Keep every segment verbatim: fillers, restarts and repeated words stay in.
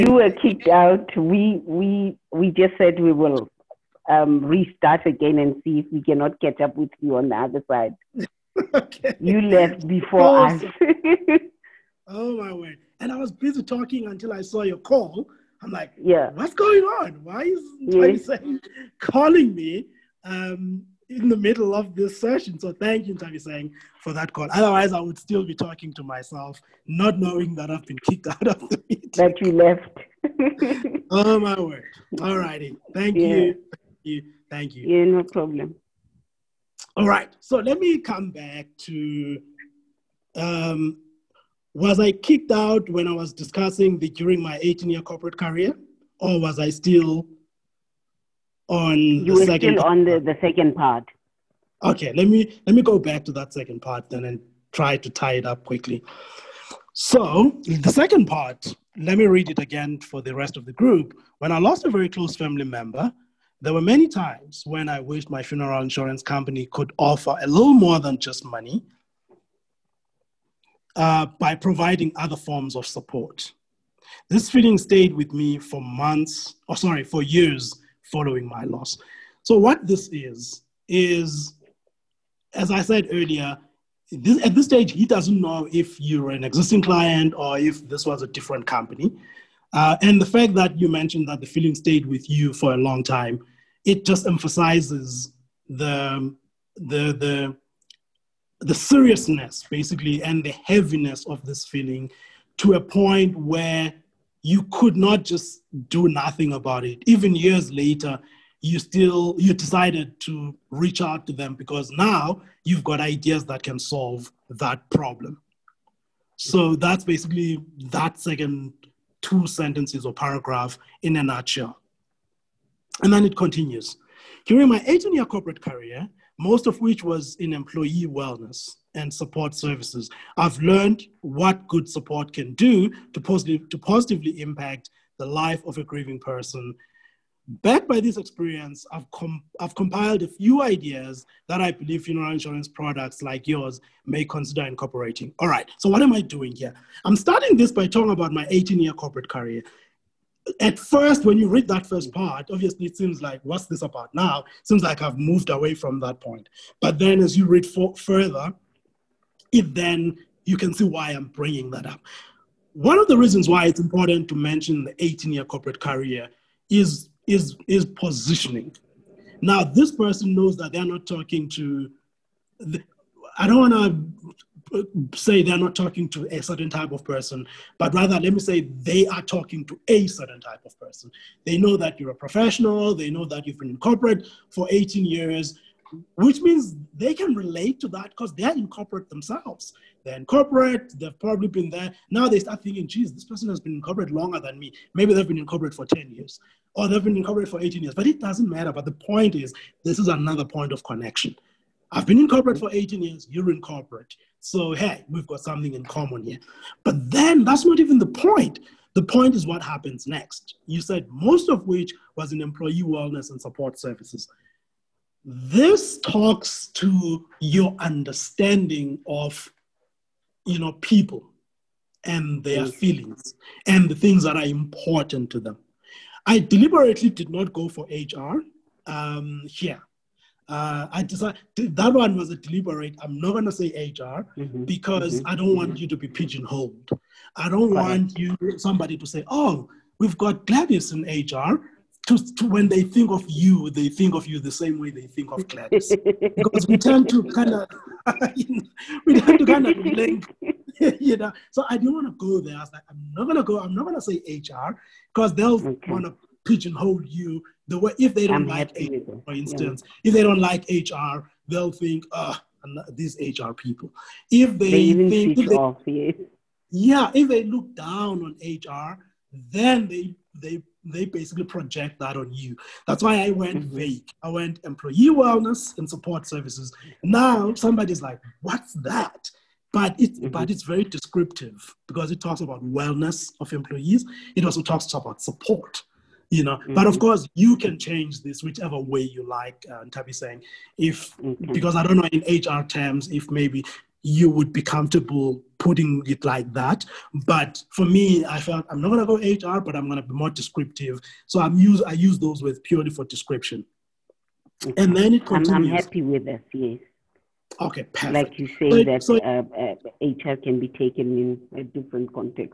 you were kicked out, we we we just said we will um, restart again and see if we cannot catch up with you on the other side. Okay. You left before Awesome. us. Oh my word. And I was busy talking until I saw your call. I'm like, Yeah. what's going on? Why is Yes. Ntabiseng calling me um, in the middle of this session? So thank you, Ntabiseng, for that call. Otherwise, I would still be talking to myself, not knowing that I've been kicked out of the meeting. That you left. Oh my word. All righty. Thank Yeah. you. Thank you. Thank you. Yeah, no problem. All right. So let me come back to um, was I kicked out when I was discussing the during my eighteen-year corporate career, or was I still on You the were second still part? on the, the second part. Okay, let me let me go back to that second part then and try to tie it up quickly. So the second part, let me read it again for the rest of the group. When I lost a very close family member, there were many times when I wished my funeral insurance company could offer a little more than just money, Uh, by providing other forms of support. This feeling stayed with me for months, or sorry, for years following my loss. So what this is, is, as I said earlier, this, at this stage, he doesn't know if you're an existing client or if this was a different company. Uh, and the fact that you mentioned that the feeling stayed with you for a long time, it just emphasizes the, the, the, the seriousness, basically, and the heaviness of this feeling to a point where you could not just do nothing about it. Even years later, you still, you decided to reach out to them because now you've got ideas that can solve that problem. So that's basically that second two sentences or paragraph in a nutshell. And then it continues. During my eighteen-year corporate career, most of which was in employee wellness and support services, I've learned what good support can do to positive, to positively impact the life of a grieving person. Backed by this experience, I've, com- I've compiled a few ideas that I believe funeral insurance products like yours may consider incorporating. All right, so what am I doing here? I'm starting this by talking about my eighteen-year corporate career. At first, when you read that first part, obviously it seems like, what's this about now? It seems like I've moved away from that point. But then as you read for, further, it then you can see why I'm bringing that up. One of the reasons why it's important to mention the eighteen-year corporate career is, is, is positioning. Now, this person knows that they're not talking to, the, I don't want to say they're not talking to a certain type of person, but rather let me say they are talking to a certain type of person. They know that you're a professional, they know that you've been in corporate for eighteen years, which means they can relate to that because they're in corporate themselves. They're in corporate, they've probably been there. Now they start thinking, geez, this person has been in corporate longer than me. Maybe they've been in corporate for ten years, or they've been in corporate for eighteen years, but it doesn't matter. But the point is, this is another point of connection. I've been in corporate for eighteen years, you're in corporate. So, hey, we've got something in common here. But then that's not even the point. The point is what happens next. You said most of which was in employee wellness and support services. This talks to your understanding of, you know, people and their feelings and the things that are important to them. I deliberately did not go for H R um, here. Uh, I decided that one was a deliberate. I'm not going to say H R mm-hmm. because mm-hmm. I don't want you to be pigeonholed. I don't Correct. want you somebody to say, "Oh, we've got Gladys in H R." To, to when they think of you, they think of you the same way they think of Gladys, because we tend to kind of we tend to kind of link, you know. So I didn't want to go there. I was like, I'm not going to go. I'm not going to say H R because they'll okay. want to pigeonhole you. The way, if they don't I'm like H R, for instance, yeah. if they don't like H R, they'll think, ah, oh, these H R people. If they, they even think, if they, off, yes. yeah, if they look down on H R, then they they they basically project that on you. That's why I went mm-hmm. vague. I went employee wellness and support services. Now somebody's like, what's that? But it's mm-hmm. but it's very descriptive because it talks about wellness of employees. It also talks about support. You know, mm-hmm. but of course you can change this whichever way you like. Uh, Ntabiseng, if okay. because I don't know in H R terms if maybe you would be comfortable putting it like that. But for me, I felt I'm not going to go H R, but I'm going to be more descriptive. So I'm use, I use those words purely for description. Okay. And then it continues. I'm, I'm happy with this, yes. Okay, perfect. Like you say so, that so, uh, uh, H R can be taken in a different context.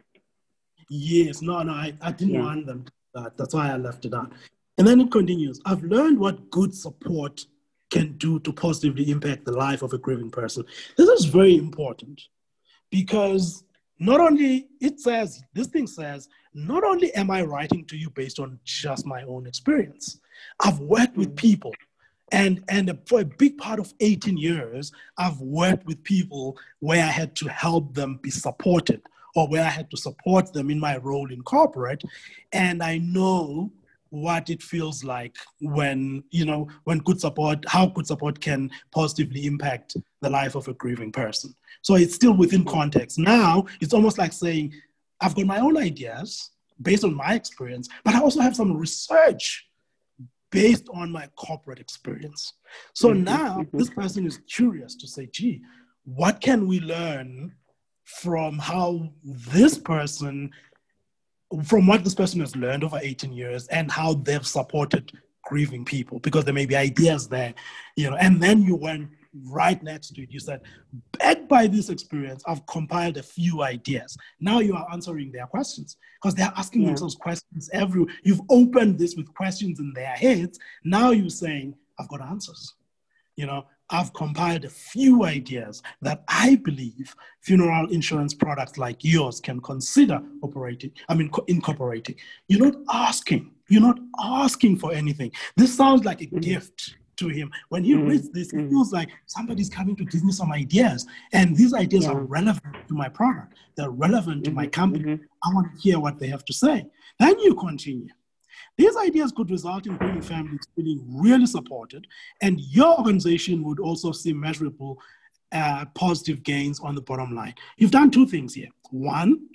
Yes, no, no, I, I didn't yeah. want them to do that. That's why I left it out. And then it continues. I've learned what good support can do to positively impact the life of a grieving person. This is very important because not only it says, this thing says, not only am I writing to you based on just my own experience, I've worked with people. And, and for a big part of eighteen years, I've worked with people where I had to help them be supported or where I had to support them in my role in corporate. And I know what it feels like when, you know, when good support, how good support can positively impact the life of a grieving person. So it's still within context. Now, it's almost like saying, I've got my own ideas based on my experience, but I also have some research based on my corporate experience. So mm-hmm, now mm-hmm. this person is curious to say, gee, what can we learn from how this person, from what this person has learned over eighteen years and how they've supported grieving people, because there may be ideas there, you know, and then you went right next to it. You said, backed by this experience, I've compiled a few ideas. Now you are answering their questions because they're asking yeah. themselves questions every, you've opened this with questions in their heads. Now you're saying, I've got answers. You know, I've compiled a few ideas that I believe funeral insurance products like yours can consider operating, I mean, co- incorporating. You're not asking, you're not asking for anything. This sounds like a mm-hmm. gift to him. When he mm-hmm. reads this, it feels like somebody's coming to give me some ideas. And these ideas yeah. are relevant to my product. They're relevant mm-hmm. to my company. Mm-hmm. I want to hear what they have to say. Then you continue. These ideas could result in grieving families feeling really supported, and your organization would also see measurable uh, positive gains on the bottom line. You've done two things here. One,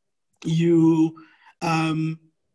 you um,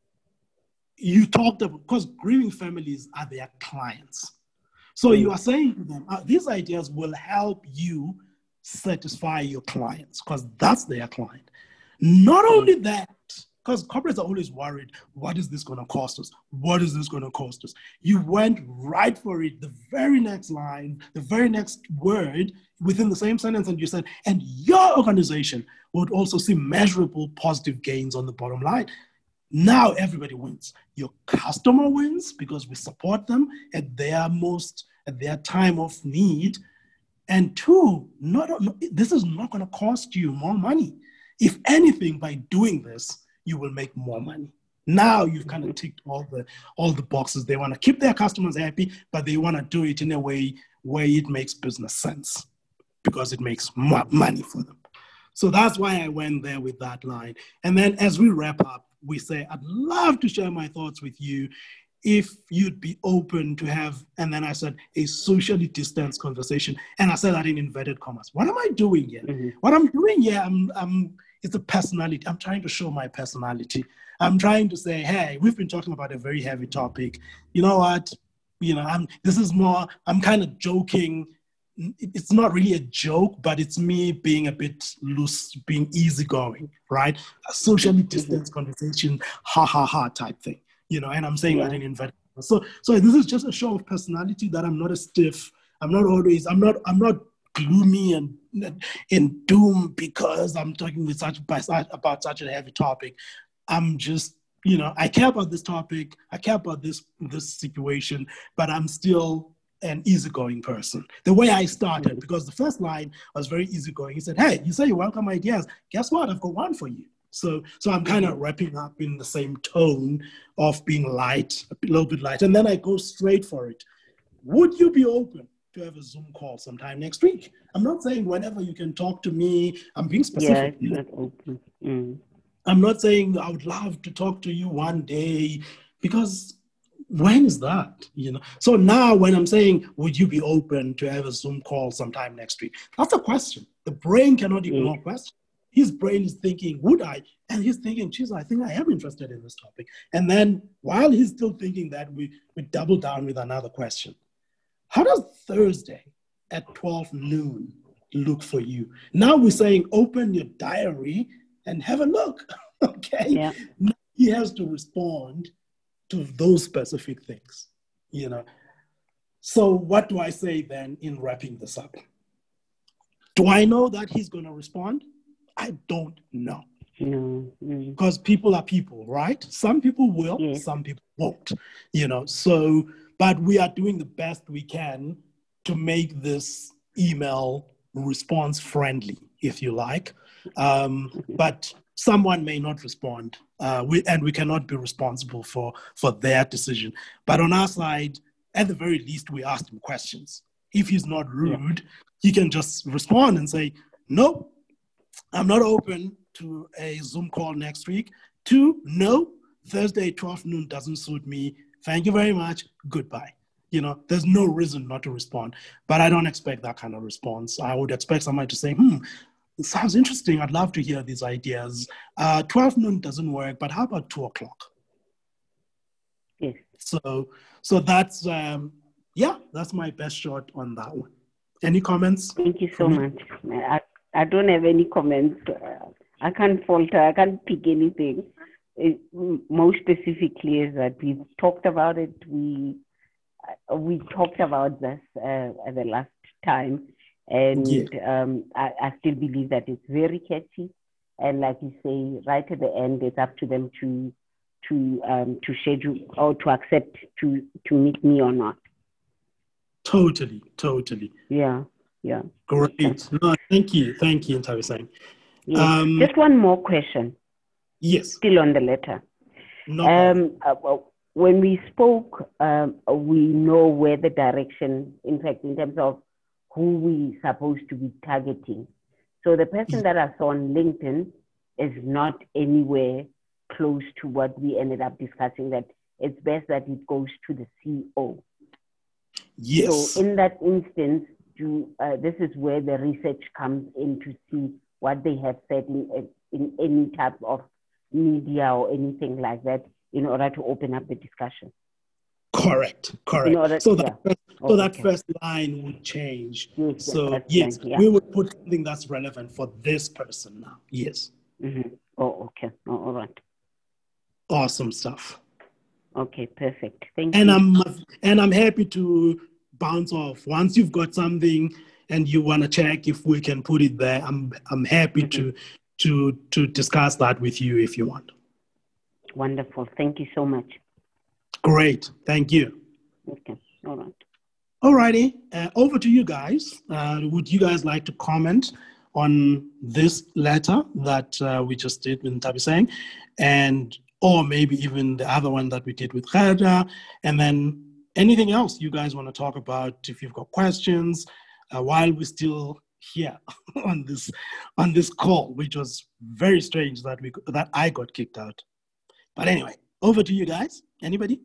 you talked about, because grieving families are their clients. So you are saying to them, uh, these ideas will help you satisfy your clients because that's their client. Not only that, because corporates are always worried, what is this going to cost us? What is this going to cost us? You went right for it. The very next line, the very next word within the same sentence, and you said, and your organization would also see measurable positive gains on the bottom line. Now everybody wins. Your customer wins because we support them at their most, at their time of need. And two, not, this is not going to cost you more money. If anything, by doing this, you will make more money. Now you've kind of ticked all the all the boxes. They want to keep their customers happy, but they want to do it in a way where it makes business sense because it makes more money for them. So that's why I went there with that line. And then as we wrap up, we say, I'd love to share my thoughts with you if you'd be open to have, and then I said, a socially distanced conversation. And I said that in inverted commas. What am I doing here? Mm-hmm. What I'm doing here, I'm, I'm, it's a personality. I'm trying to show my personality. I'm trying to say, hey, we've been talking about a very heavy topic. You know what? You know, I'm, this is more, I'm kind of joking. It's not really a joke, but it's me being a bit loose, being easygoing, right? A socially distanced mm-hmm. conversation, ha ha ha type thing, you know, and I'm saying yeah. that in inverted. So, so this is just a show of personality that I'm not a stiff. I'm not always, I'm not, I'm not gloomy and in doom because I'm talking with such about such a heavy topic. I'm just, you know, I care about this topic. I care about this, this situation, but I'm still an easygoing person. The way I started, because the first line was very easygoing. He said, hey, you say you welcome ideas. Guess what? I've got one for you. So, so I'm kind of wrapping up in the same tone of being light, a little bit light. And then I go straight for it. Would you be open to have a Zoom call sometime next week? I'm not saying whenever you can talk to me. I'm being specific. Yeah, it's not open. Mm. I'm not saying I would love to talk to you one day, because when is that? You know. So now when I'm saying, would you be open to have a Zoom call sometime next week? That's a question. The brain cannot ignore mm. questions. His brain is thinking, would I? And he's thinking, geez, I think I am interested in this topic. And then while he's still thinking that, we, we double down with another question. How does Thursday at twelve noon look for you. Now we're saying open your diary and have a look. Okay. Yeah. Now he has to respond to those specific things, you know. So what do I say then in wrapping this up? Do I know that he's going to respond? I don't know. No. Mm. Because people are people, right? Some people will, Yes. some people won't, you know. So, but we are doing the best we can to make this email response friendly, if you like. Um, but someone may not respond, uh, we, and we cannot be responsible for, for their decision. But on our side, at the very least, we asked him questions. If he's not rude, yeah. he can just respond and say, nope, I'm not open to a Zoom call next week. Two, no, Thursday, twelve noon doesn't suit me. Thank you very much. Goodbye. You know, there's no reason not to respond. But I don't expect that kind of response. I would expect somebody to say, hmm, it sounds interesting. I'd love to hear these ideas. Uh, twelve noon doesn't work, but how about two o'clock? Yes. So, so that's, um, yeah, that's my best shot on that one. Any comments? Thank you so much. I, I don't have any comments. Uh, I can't falter. I can't pick anything. It, most specifically is that we've talked about it. We uh, we talked about this uh, at the last time. And yeah. um, I, I still believe that it's very catchy. And like you say, right at the end, it's up to them to to um, to schedule or to accept to to meet me or not. Totally, totally. Yeah, yeah. Great. Okay. No, thank you, thank you, Nthabiseng. Yes. Um, Just one more question. Yes. Still on the letter. No um, uh, when we spoke, um, we know where the direction, in fact, in terms of who we supposed to be targeting. So the person that I saw on LinkedIn is not anywhere close to what we ended up discussing, that it's best that it goes to the C E O. Yes. So in that instance, do, uh, this is where the research comes in to see what they have said in, in any type of media or anything like that in order to open up the discussion. Correct, correct. Order, so that, yeah. first, so oh, that okay. first line would change. Yes, so yes, line, yeah. we would put something that's relevant for this person now. Yes. Mm-hmm. Oh, okay. Oh, all right. Awesome stuff. Okay, perfect. Thank and you. I'm and I'm happy to bounce off once you've got something and you want to check if we can put it there. I'm I'm happy mm-hmm. to to to discuss that with you if you want. Wonderful. Thank you so much. Great. Thank you. Okay. All right. All righty. Uh, over to you guys. Uh, would you guys like to comment on this letter that uh, we just did with Nthabiseng, and or maybe even the other one that we did with Khaja, and then anything else you guys want to talk about if you've got questions uh, while we're still here on this on this call, which was very strange that we that I got kicked out. But anyway, over to you guys. Anybody?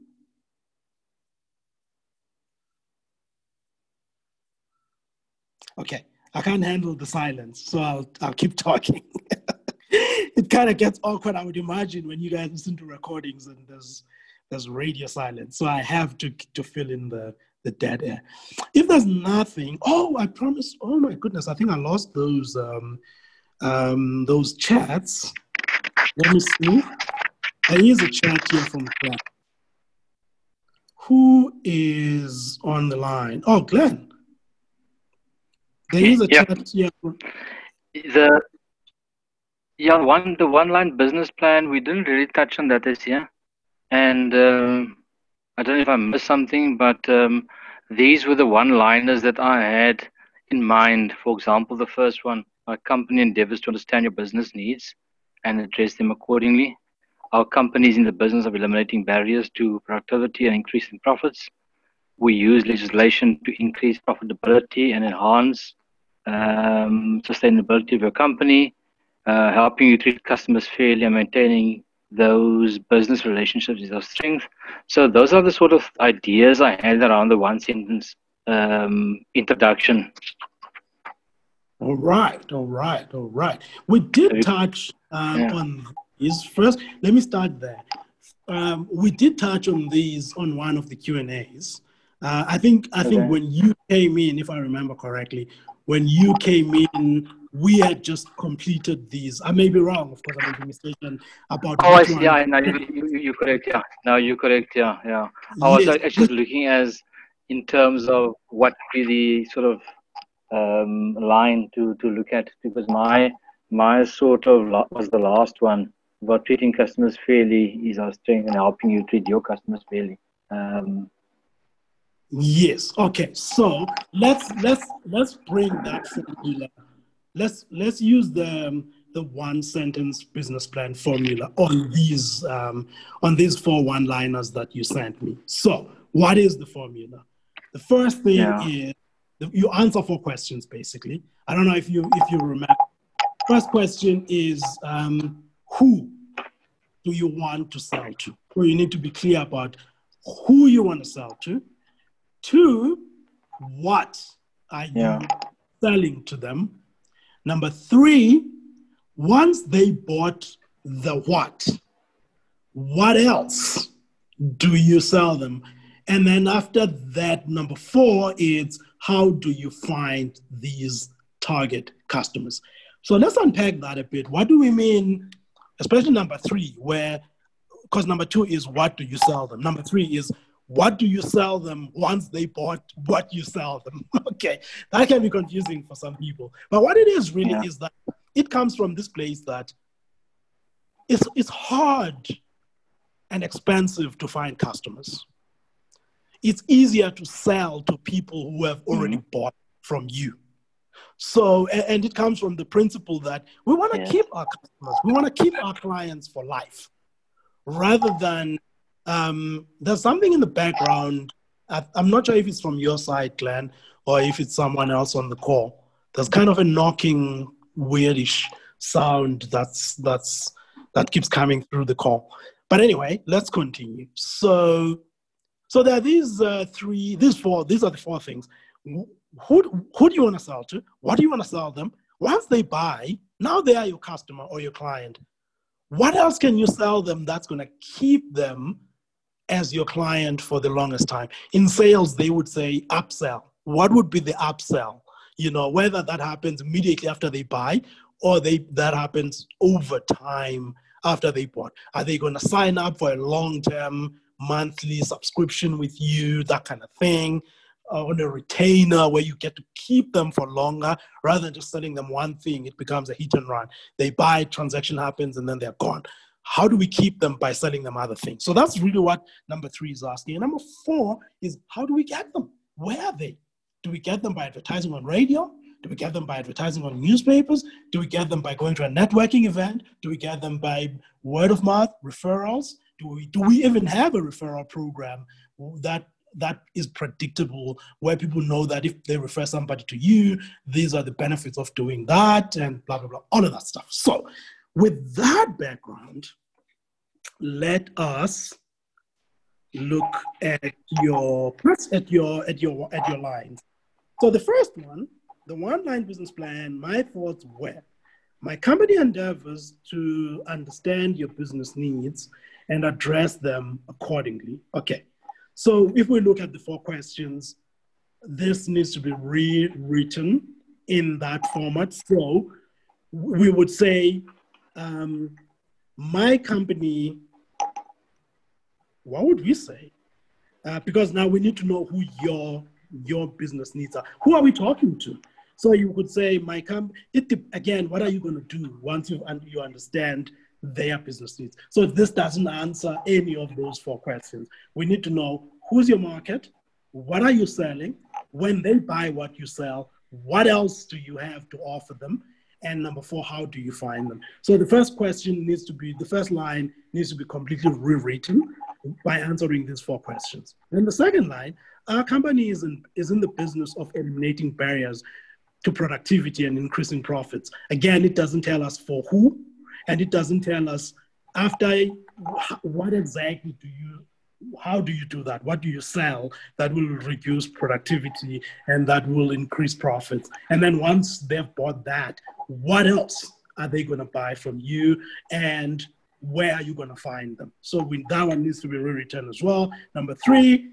Okay, I can't handle the silence, so I'll I'll keep talking. It kind of gets awkward, I would imagine, when you guys listen to recordings and there's there's radio silence. So I have to to fill in the, the dead air. If there's nothing, oh, I promise, oh my goodness, I think I lost those um, um, those chats. Let me see. There is a chat here from Glenn. Who is on the line? Oh, Glenn. There is a yep. chat here. From... The Yeah, one the one-line business plan, we didn't really touch on that this year. And um, I don't know if I missed something, but um, these were the one-liners that I had in mind. For example, the first one, our company endeavors to understand your business needs and address them accordingly. Our company is in the business of eliminating barriers to productivity and increasing profits. We use legislation to increase profitability and enhance um, sustainability of your company. Uh, helping you treat customers fairly and maintaining those business relationships is our strength. So those are the sort of ideas I had around the one sentence um, introduction. All right, all right, all right. We did touch um, yeah. on these first. Let me start there. Um, we did touch on these on one of the Q and A's. Uh, I think I okay. think when you came in, if I remember correctly, when you came in, we had just completed these. I may be wrong, of course, I may be mistaken about Oh, I which see. one. Yeah, now you, you, you're correct. Yeah, now you're correct. Yeah, yeah. I was Yes. actually just looking as in terms of what really sort of um, line to, to look at, because my my sort of la- was the last one about treating customers fairly is our strength and helping you treat your customers fairly. Um, Yes. Okay. So let's let's let's bring that formula. Let's let's use the um, the one sentence business plan formula on these um, on these four one liners that you sent me. So what is the formula? The first thing yeah. is you answer four questions basically. I don't know if you if you remember. First question is um, who do you want to sell to? So you need to be clear about who you want to sell to. Two, what are Yeah. you selling to them? Number three, once they bought the what, what else do you sell them? And then after that, number four is how do you find these target customers? So let's unpack that a bit. What do we mean, especially number three, where, because number two is what do you sell them? Number three is what do you sell them once they bought what you sell them? Okay, that can be confusing for some people. But what it is really Yeah. is that it comes from this place that it's, it's hard and expensive to find customers. It's easier to sell to people who have already mm-hmm. bought from you. So, and, and it comes from the principle that we want to yeah. keep our customers, we want to keep our clients for life, rather than um, there's something in the background. I, I'm not sure if it's from your side, Glenn, or if it's someone else on the call. There's kind of a knocking, weirdish sound that's that's that keeps coming through the call. But anyway, let's continue. So, so there are these uh, three, these four, these are the four things. Who, who do you want to sell to? What do you want to sell them? Once they buy, now they are your customer or your client. What else can you sell them that's going to keep them as your client for the longest time? In sales, they would say upsell. What would be the upsell? You know, whether that happens immediately after they buy or they that happens over time after they bought. Are they going to sign up for a long-term monthly subscription with you, that kind of thing? Uh, on a retainer where you get to keep them for longer rather than just selling them one thing, it becomes a hit and run. They buy, transaction happens, and then they're gone. How do we keep them by selling them other things? So that's really what number three is asking. And number four is how do we get them? Where are they? Do we get them by advertising on radio? Do we get them by advertising on newspapers? Do we get them by going to a networking event? Do we get them by word of mouth, referrals? Do we, do we even have a referral program that that is predictable, where people know that if they refer somebody to you, these are the benefits of doing that, and blah, blah, blah, all of that stuff. So with that background, let us look at your, at your, at your, at your lines. So the first one, the one-line business plan, my thoughts were, my company endeavors to understand your business needs and address them accordingly. Okay. So if we look at the four questions, this needs to be rewritten in that format. So we would say, um, my company, what would we say? Uh, because now we need to know who your, your business needs are. Who are we talking to? So you could say, my company, again, what are you going to do once you, you understand their business needs? So if this doesn't answer any of those four questions, we need to know who's your market, what are you selling, when they buy what you sell, what else do you have to offer them, and number four, how do you find them? So the first question needs to be, the first line needs to be completely rewritten by answering these four questions. And the second line, our company is in, is in the business of eliminating barriers to productivity and increasing profits. Again, it doesn't tell us for who, and it doesn't tell us after what exactly do you, how do you do that? What do you sell that will reduce productivity and that will increase profits? And then once they've bought that, what else are they going to buy from you? And where are you going to find them? So we, that one needs to be rewritten as well. Number three,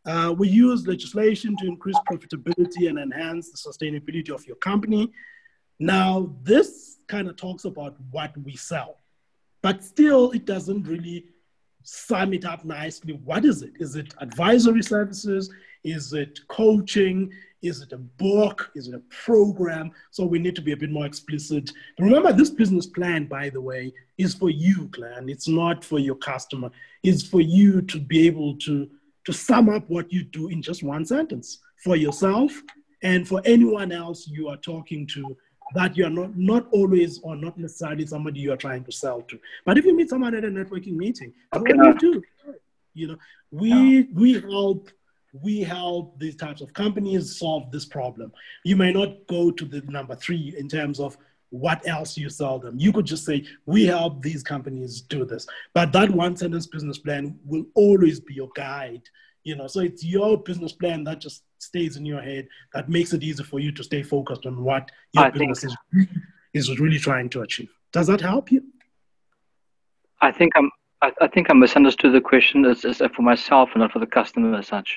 Uh, we use legislation to increase profitability and enhance the sustainability of your company. Now, this kind of talks about what we sell, but still it doesn't really sum it up nicely. What is it? Is it advisory services? Is it coaching? Is it a book? Is it a program? So we need to be a bit more explicit. Remember, this business plan, by the way, is for you, Glenn. It's not for your customer. It's for you to be able to, to sum up what you do in just one sentence for yourself and for anyone else you are talking to, that you are not, not always or not necessarily somebody you are trying to sell to. But if you meet someone at a networking meeting, that's Okay. what we do. You know, we, we help We help these types of companies solve this problem. You may not go to the number three in terms of what else you sell them. You could just say, we help these companies do this. But that one sentence business plan will always be your guide. You know, so it's your business plan that just stays in your head, that makes it easy for you to stay focused on what your I business think, is, is really trying to achieve. Does that help you? I think I'm. I, I think I misunderstood the question. It's, it's for myself and not for the customer as such.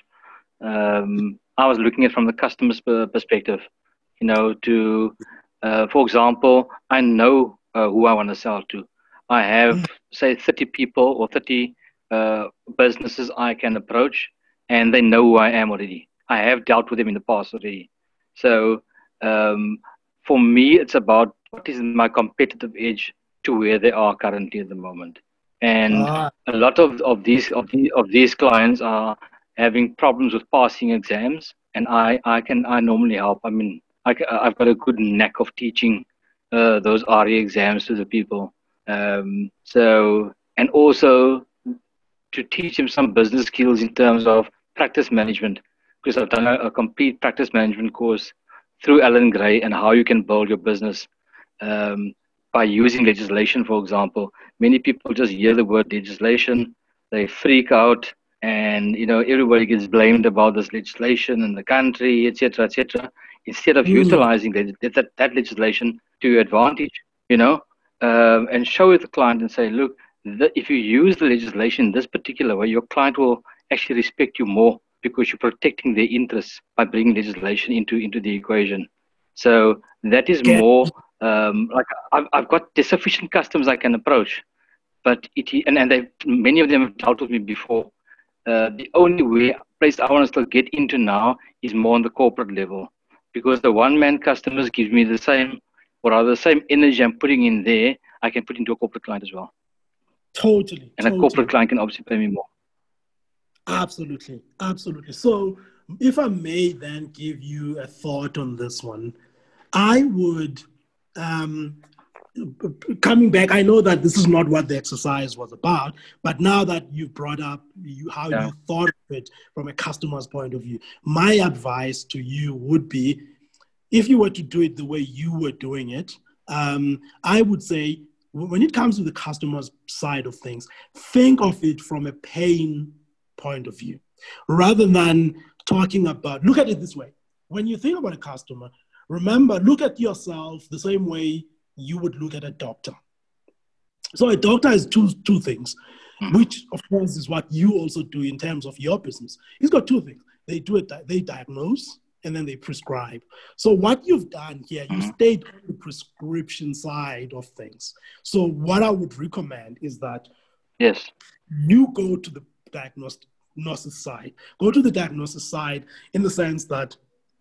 Um, I was looking at it from the customer's perspective, you know, to, uh, for example, I know uh, who I want to sell to. I have, say, thirty people or thirty uh, businesses I can approach, and they know who I am already. I have dealt with them in the past already. So um, for me, it's about what is my competitive edge to where they are currently at the moment. And Ah. a lot of, of these of the of these clients are having problems with passing exams, and I, I can I normally help. I mean, I, I've got a good knack of teaching uh, those R E exams to the people. Um, so, and also to teach them some business skills in terms of practice management, because I've done a, a complete practice management course through Alan Gray and how you can build your business um, by using legislation, for example. Many people just hear the word legislation, they freak out, and you know everybody gets blamed about this legislation in the country, et cetera, et cetera. Instead of Mm. utilizing that, that, that legislation to your advantage, you know, um, and show it to the client and say, look, the, if you use the legislation in this particular way, your client will actually respect you more because you're protecting their interests by bringing legislation into, into the equation. So that is Okay. more um, like I've, I've got the sufficient customers I can approach, but it and, and they many of them have dealt with me before. Uh, the only way place I want to still get into now is more on the corporate level, because the one-man customers give me the same, or rather the same energy I'm putting in there, I can put into a corporate client as well. Totally. And totally. a corporate client can obviously pay me more. Absolutely. Absolutely. So if I may then give you a thought on this one, I would, um, coming back, I know that this is not what the exercise was about, but now that you've brought up you, how Yeah. you thought of it from a customer's point of view, my advice to you would be, if you were to do it the way you were doing it, um, I would say when it comes to the customer's side of things, think of it from a pain point of view, rather than talking about, look at it this way. When you think about a customer, remember, look at yourself the same way you would look at a doctor. So a doctor has two, two things, which of course is what you also do in terms of your business. He's got two things. They do it, they diagnose and then they prescribe. So what you've done here, you stayed on the prescription side of things. So what I would recommend is that yes, you go to the diagnosis side. Go to the diagnosis side in the sense that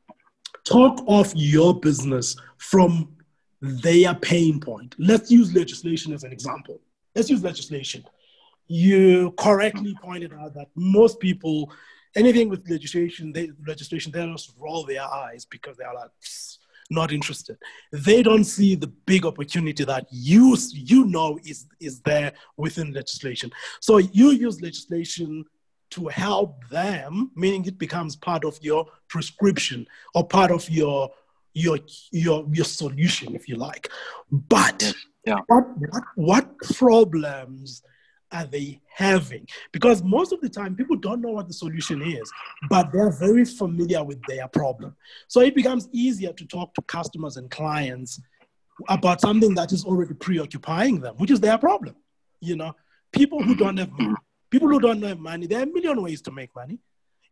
talk of your business from their pain point. Let's use legislation as an example. Let's use legislation. You correctly pointed out that most people, anything with legislation, they legislation, they just roll their eyes because they are like, not interested. They don't see the big opportunity that you, you know is, is there within legislation. So you use legislation to help them, meaning it becomes part of your prescription or part of your your your your solution, if you like. But yes, yeah. what, what what problems are they having? Because most of the time people don't know what the solution is, but they're very familiar with their problem. So it becomes easier to talk to customers and clients about something that is already preoccupying them, which is their problem. You know, people who don't have money, people who don't have money, there are a million ways to make money. It,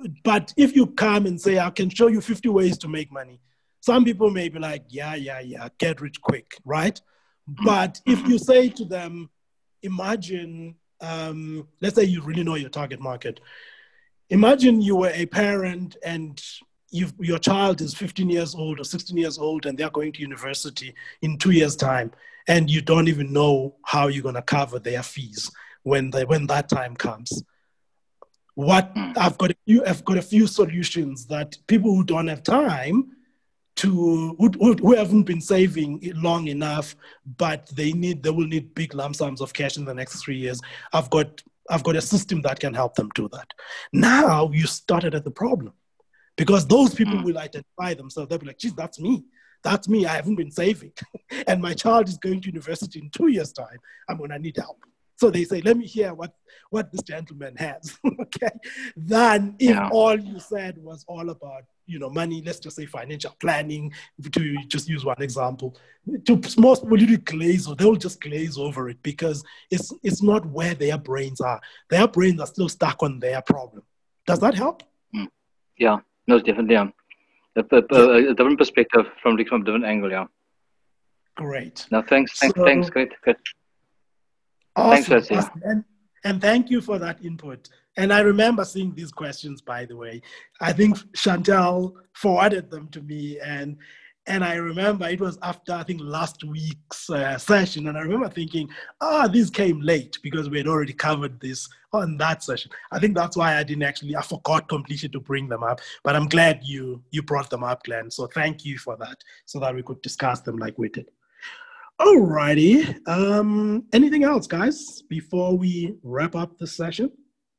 but if you come and say, I can show you fifty ways to make money, some people may be like, yeah, yeah, yeah, get rich quick, right? But if you say to them, imagine, um, let's say you really know your target market. Imagine you were a parent and you've, your child is fifteen years old or sixteen years old and they're going to university in two years' time, and you don't even know how you're going to cover their fees when, they, when that time comes. What I've got, a few, I've got a few solutions that people who don't have time to, who, who haven't been saving long enough, but they need, they will need big lump sums of cash in the next three years. I've got, I've got a system that can help them do that. Now you started at the problem, because those people will identify themselves. They'll be like, geez, that's me. That's me. I haven't been saving. And my child is going to university in two years' time. I'm going to need help. So they say, let me hear what, what this gentleman has, okay? Then if yeah. all you said was all about, you know, money, let's just say financial planning, to just use one example, to most people you glaze, or they'll just glaze over it because it's, it's not where their brains are. Their brains are still stuck on their problem. Does that help? Yeah, no, definitely. Yeah. A, a, a, a different perspective from, from a different angle, yeah. Great. No, thanks, thanks, so, thanks, great, good. Awesome, Thanks, awesome. And, and thank you for that input. And I remember seeing these questions, by the way. I think Chantel forwarded them to me, and and I remember it was after, I think, last week's uh, session, and I remember thinking, ah, oh, these came late because we had already covered this on that session. I think that's why I didn't actually, I forgot completely to bring them up, but I'm glad you, you brought them up, Glenn. So thank you for that, so that we could discuss them like we did. Alrighty. Um, anything else, guys, before we wrap up the session?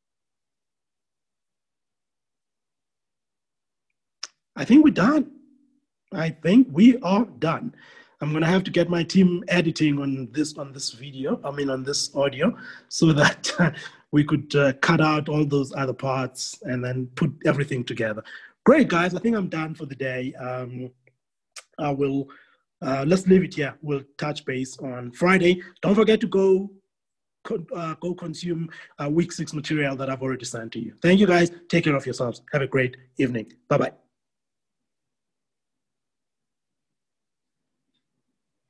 I think we're done. I think we are done. I'm gonna have to get my team editing on this on this video. I mean, on this audio, so that uh, we could uh, cut out all those other parts and then put everything together. Great, guys. I think I'm done for the day. Um, I will. Uh, let's leave it here. We'll touch base on Friday. Don't forget to go uh, go consume uh, week six material that I've already sent to you. Thank you, guys. Take care of yourselves. Have a great evening. Bye-bye.